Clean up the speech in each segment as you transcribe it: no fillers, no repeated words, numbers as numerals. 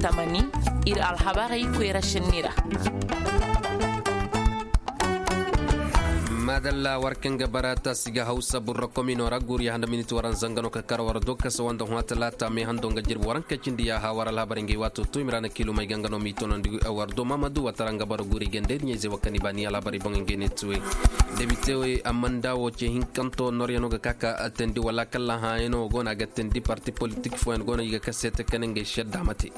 tamani ir alhabarai kwera shinnira madalla warkenga barata siga hausa burra komino raguri handa miniti waran zangano ka kara war dokka so wanda huatala ta me hando ngajir waran ka cindi ya ha waral habaringi watu tu imrana kilo mai gangano mitono ndi wardo mamadu wataranga baraguri gende nyeze wakani bani ala bari bangenge netwe debitewe amanda wo che hinkanto noriano ga kaka atendi wala kala ha eno gona gatendi parti politique fo en gona yiga kasete kanenge shedda mate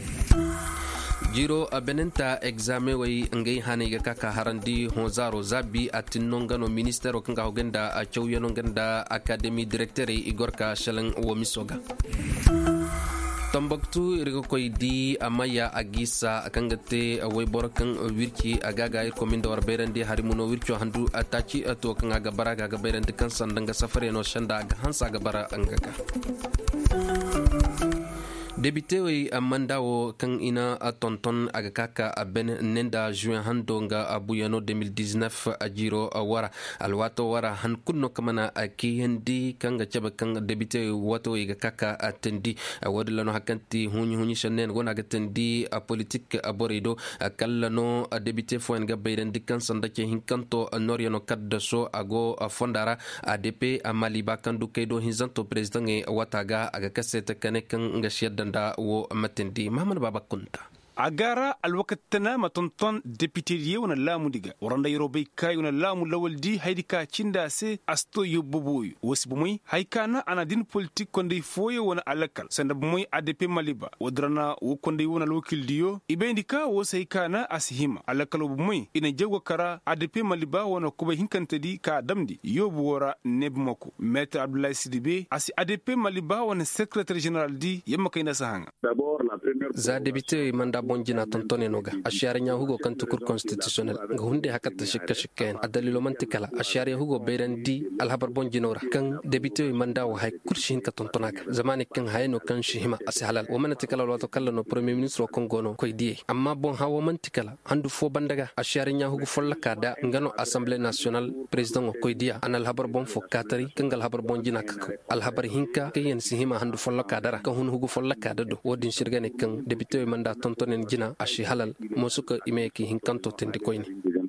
jiro abenenta exame way ngay hane ga kaka harandi honzaro zabi atinnongano ministero kanga hogenda a chowyano ganda academy director igorka shalan wo misoga Tombouctou irgo koy di amaya agisa kangate way borokan wirki agaga commune de warberandi harimuno wircho handu atachi ato kanga gabara ga berandi kan sandanga safare no shanda ga hansa gabara angaka député way amandawo kan ina tonton aga kaka ben nenda juin handonga abuyano 2019 ajiro wara alwato wara han kunno kamana akiyandi kanga chaba kan député wato iga kaka atendi wadlano hakanti hunyi shanen gona gatendi a politique aborido kallano député fo en gabayden dikkan sandake hinkanto noriano kadda so ago fondara ADP amaliba kandu kaydo hinzanto president e wataga aga kaseta kanekan ngashiyada da wo matindi Muhammad Baba Kunta agara alwakatana matonton député yewna lamu diga waranda yorobe kayuna lamu lawaldi haydika cinda se asto yobboboy wasibumay haykana anadin politique konde foyo wona alakal sanda bumay ADP maliba wadrana wo konde wona lokil diyo ibendika wo saykana ashima alakal bumay ina jewgo kara ADP maliba wona kuba hinkantadi ka damdi yobu wora nebmako maître Abdoulaye Sidibé asi ADP maliba wona secrétaire général di yamma kayna sahanga za député manda bonjina tontone noga ashariya hugo kan tukur constitutionnel nga hunde hakatta shikka adalilo mantikala ashariya hugo beirandi alhabar bonjinora kan député manda wa hay kurshin ka tontonaka zamani kan hayno kan shihima asihalal wa manatikala wato kallano premier ministre kongono koy die amma bon hawo mantikala handu fo bandaga ashariya hugo follaka da ngano assemblée nationale président koy dia an alhabar bon fo katari kangal habar bonjina ka alhabar hinka kayen sihima handu follaka dara kan hun hugo follaka do wodin shirgane kan député manda tontonen jina ashi halal mosuka imeki hinkanto tendi koyni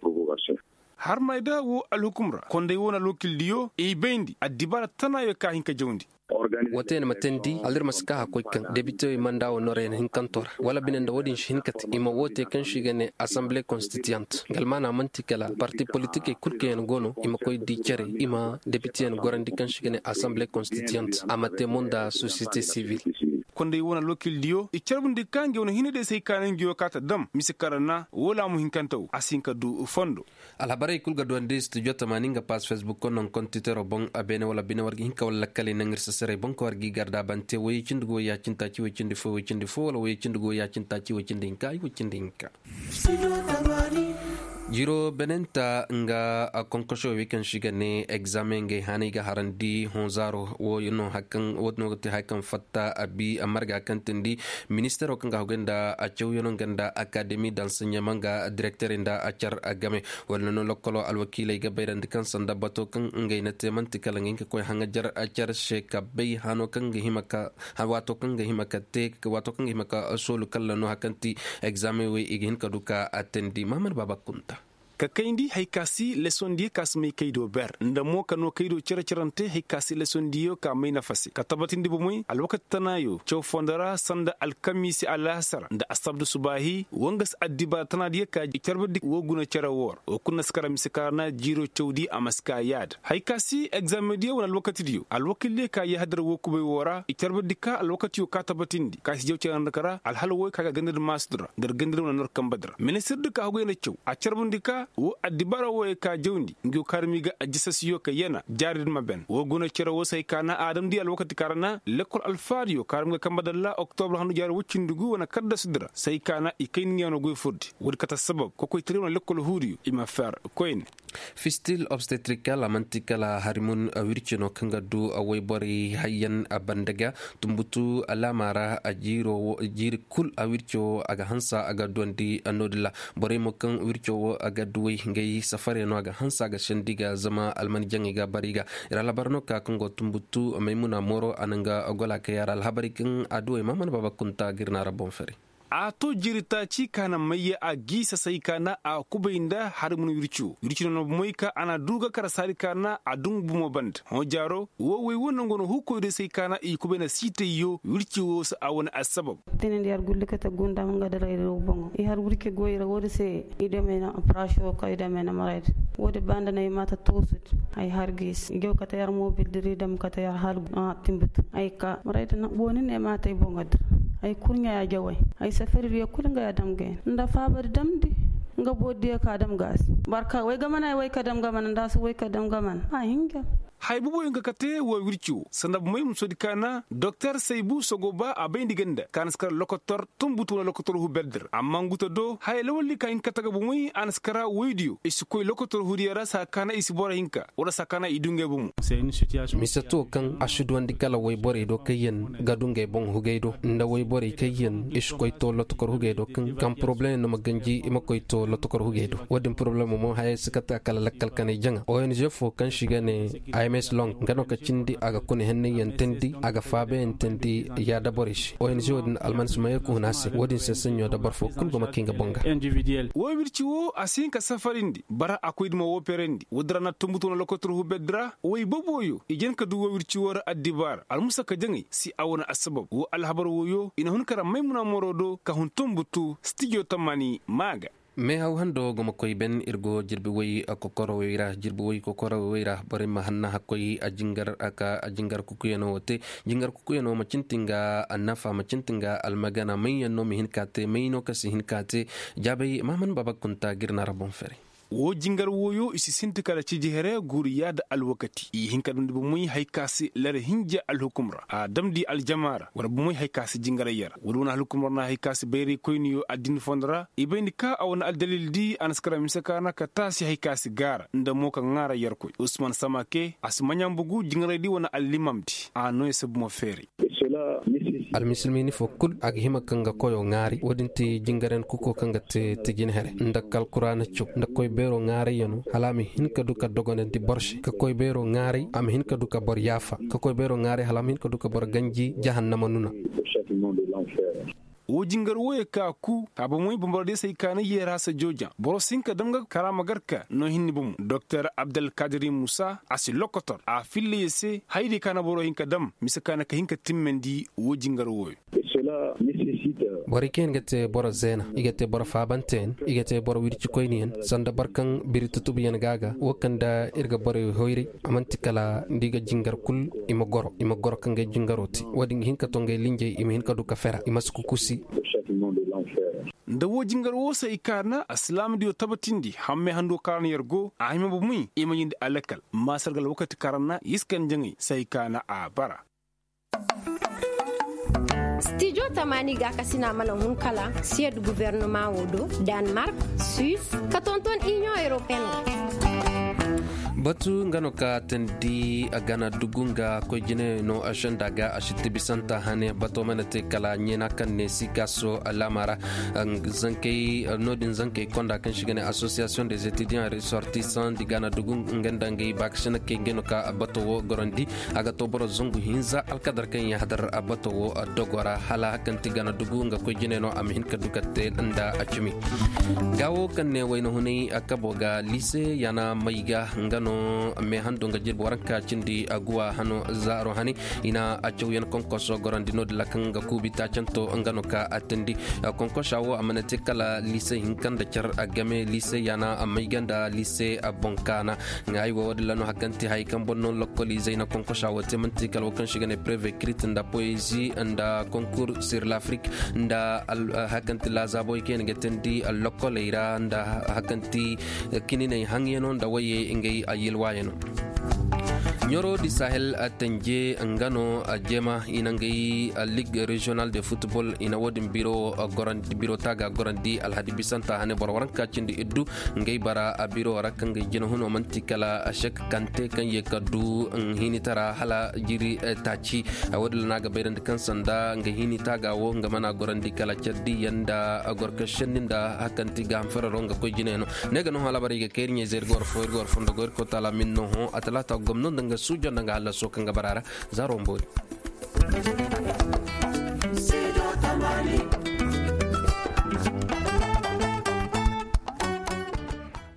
har mayda wo alhukumra konde wona lokil diyo e bendi adibara tanayo ka hinka jawndi woten matendi alir maska ha koykan député mandawo noren hinkantora wala binenda wodin hinkat ima wote kan shigane assemblée constituante galmana mantikala parti politique kulken gono ima koy di cere ima député en gorandi kan shigane assemblée constituante amate monda société civile konde wona lokil diyo e cerbundi kange wona hinede sey kanen giyo kata dam misikarana wala mu hinkantaw asinka du fondo alhabare kulga donde studio tamaninga pas facebook konon kontitero bon abene wala bine wargi hinka wala kale nangir sere bon ko wargi garda bante way cindugo ya cinta ci way cindi fo wala way cindugo ya cinta ci way cindi hinka jiro benenta nga konkosho weekend shigane examen ge haniga harandi honzaro wo yuno hakan wodno te hakan fatta abi amarga kantindi ministero kanga hogenda a chewyono ganda academy d'enseignement ga directeur inda achar agame wala no lokolo alwakile ga bayrandi kan sanda bato kan ngay nate mantikala ngi ko hanga jar achar sheka bay hano kan ge himaka hawato kan ge himaka te wato kan ge himaka solo kala no hakanti examen we igin kaduka atendi Muhammad Baba Kunta ka kayndi hay kasi leçon di kas may kaydo ber ndamo kano kaydo cirante hay kasi leçon diyo ka may nafasi ka tabatindi bu muy al wakat tanayo chow fondara sanda al kamisi al hasar nda asabdu subahi wangas addiba tanadiya ka cirbadi woguna cara wor o kunna skara miskarna jiro chowdi amaska yad hay kasi examen diyo wal wakati diyo al wakille ka yahdar wokube wora cirbadi ka al wakati yo ka tabatindi ka si jew ciranda kara al halwo ka gandir masdra der gandir wona kambadra ministre de ka hoyna chow a cirbandi ka wo adibara wo ka jawndi ngi karmiga ajisasiyo ka yana jarid maben wo guna cira wo say kana adam di al wakati karana lekol alfario karmiga kambadalla octobre hanu jar wuccindugu wona kadda sudra say kana ikayn ngeno goy fuddi wodi kata sabab ko koy tirewna lekol huriyo ima fer koyn fistil obstetrical amantikala harimun wirchino kangadu away bori hayyan abandaga tumbutu alamara ajiro jiri kul awircho aga hansa aga dondi anodla bori mo kan wircho aga duwe ngay safare no aga hansa ga shandiga zama alman jangiga bariga ira labarno ka kango tumbutu maymuna moro ananga agola ka yara alhabari kan aduwe Maman Baba Kunta girna rabon fere a to jirita ci kana maye a gisa sai kana a kubainda har mun wircu no moika ana duga kara sari kana a dungumo band ho jaro wo we wonon gono hukko de sai kana i kubena site yo wircu sa a woni asbab tenen yar gulle kata gunda mun ga dare ro bongo i har wurke goyira wodi se ide mena prasho ka ide mena maret wodi banda nay mata tosut ay har gis gew kata yar mo bildiri dam kata yar hal timbut ay ka maret na boni ne mata bongo ay kurnya ya jawai ay safari ya kulanga ya damge nda fabar damdi nga bodde ka dam gas barka way gamana way ka dam gaman nda su way ka dam gaman ha hinga hay bubo nga kate wo wircu sanab may musodi kana docteur Seybou Sogoba a bayndi ganda kanskar lokotor tumbutu lokotor hu bedder amma nguto do hay lawli kayin kataga bu muy anskara woydiyo isikoy lokotor hu diara sa kana isibora hinka wala sakana idunge bu c'est une situation misato kan ashudu andi kala way bore do kayen gadunge bon hugeydo nda way bore kayen iskoy to lotokor hugeydo kan problème no maganji imakoy to lotokor hugeydo wadin problème mo hay sikata kala lakkal kan janga ONG fo kan shigane AMS long ngano ka cindi aga kone henne yentendi aga fabe yentendi ya da borish ONG wodin almans mayer ko nasi wodin se senyo da barfo kun go makinga bonga individuel wo wirci wo asin ka safarindi bara akoyd mo wo perendi wodrana tumbutu no lokotru hu bedra way boboyo ijen ka du wo wirci wora addibar almusa ka jangi si awona asbab wo alhabar woyo ina hun kara maymuna morodo ka hun tumbutu studio tamani maga me haw hando goma koy ben irgo jirbi way akokoro wayra jirbi way kokoro wayra bari mahanna hakoy ajingar kukuyeno wote jingar kukuyeno macintinga annafa macintinga almagana mayyanno mihin kate mayno kasi hin kate jabe maman baba kunta girna rabon fere wo jingar woyo isi sinti kala ci jihere guriya da alwakati i hinka dum bu muy haykasi lare hinja alhukumra a damdi aljamara wala bu muy haykasi jingar yara wala alhukumra na haykasi bayri koyniyo adin fondra ibeni ka awna aldalil di anaskara misakana ka tasi haykasi gara nda moka ngara yarko Usman Samake asmanyam bugu jingar di wana alimamti a no esabu mo feri almisilmini fo kul ag hima kanga koyo ngari wodinti jingaren kuko kanga te tigin here ndakal qur'ana cuk ndakoy bero ngari yanu halami hinka duka dogone di borshi ka koy bero ngari am hinka duka bor yafa ka koy bero ngari halami hinka duka bor ganji jahannama nuna wo jingar woye ka ku aba moy bombarde sai kana yera sa joja boro sinka damga karama garka no hinni bum Dr Abdel Kadri Musa asi lokotor a fille yese haydi kana boro hinka dam misakana ka hinka timmendi wo jingar woye bori ken gete boro zena igete boro fabanten igete boro wirci koynien sanda barkan biritutubu yen gaga wakanda irga boro hoyri amantikala ndiga jingar kul ima goro kanga jingaroti wadi hinka tonge linje ima hinka duka fera ima sukukusi nda wo jingar wo sai kana aslam dio tabatindi hamme hando karana yargo a hima bu muy ima yindi alakal masargal wakati karana yiskan jangi sai kana a bara Studio Tamani ga kasina mana hun kala siège du gouvernement wodo Danemark, Suisse, katonton Union Européenne. batu ngano ka tendi agana dugunga ko jine no agenda ga ashiti bisanta hane bato manate kala nyena kan ne sikaso alamara zanke nodin zanke konda kan shigane association des étudiants ressortissants di gana dugung ngenda ngai bakshana ke ngeno ka bato gorandi aga to boro zungu hinza alkadar kan ya hadar bato dogora hala kan tigana dugunga ko jine no amin ka dukate anda achimi gawo kan ne wayno hunai akaboga lycée yana maiga ngano me hando nga jirbo waranka cindi agua hano zaro hani ina achow yan konkoso gorandino de la kanga kubita chanto ngano ka atendi konkosha wo amanete kala lycée hinkanda char agame lycée yana amayganda lycée abonkana ngai wo de lano hakanti hay kambono localisé na konkosha wo temanti kala kan shigane preve crit nda poésie nda concours sur l'Afrique nda hakanti la zabo ken getendi lokoleira nda hakanti kinine hangeno nda waye ngai yilwayeno Nyoro di Sahel atenje ngano jema inangai Ligue régionale de football ina wodin biro gorandi biro taga gorandi alhadi bisanta hane borwaranka cindi iddu ngai bara biro rakanga jeno hono mantikala ashek kante kan yekadu hinitara hala jiri tachi awodla naga beyrande kan sanda ngai hinitaga wo ngamana gorandi kala caddi yanda gorka shenninda hakanti gam feraronga ko jineno nega no hala bari ge kernye zer gor fondo gor ko tala minno ho atlata gomno sujo nanga alla sokanga barara zaromboli